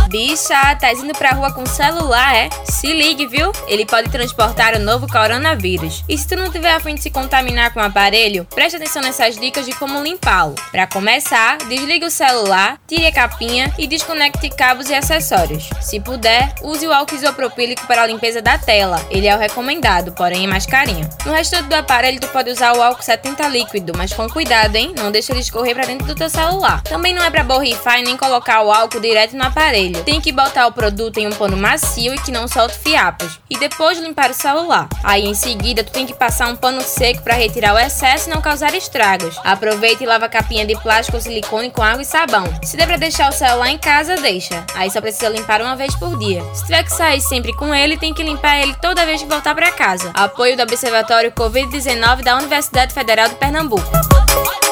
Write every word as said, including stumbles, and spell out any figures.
Bicha, tá indo pra rua com celular, é? Se ligue, viu? Ele pode transportar o novo coronavírus. E se tu não tiver a fim de se contaminar com o aparelho, preste atenção nessas dicas de como limpá-lo. Pra começar, desligue o celular, tire a capinha e desconecte cabos e acessórios. Se puder, use o álcool isopropílico para a limpeza da tela. Ele é o recomendado, porém é mais carinho. No restante do aparelho, tu pode usar o álcool setenta líquido, mas com cuidado, hein? Não deixa ele escorrer pra dentro do teu celular. Também não é pra borrifar e nem colocar o álcool direto no aparelho. Tem que botar o produto em um pano macio e que não solte fiapos. E depois limpar o celular. Aí em seguida, tu tem que passar um pano seco para retirar o excesso e não causar estragos. Aproveita e lava a capinha de plástico ou silicone com água e sabão. Se der pra deixar o celular em casa, deixa. Aí só precisa limpar uma vez por dia. Se tiver que sair sempre com ele, tem que limpar ele toda vez que voltar pra casa. Apoio do Observatório covid dezenove da Universidade Federal de Pernambuco.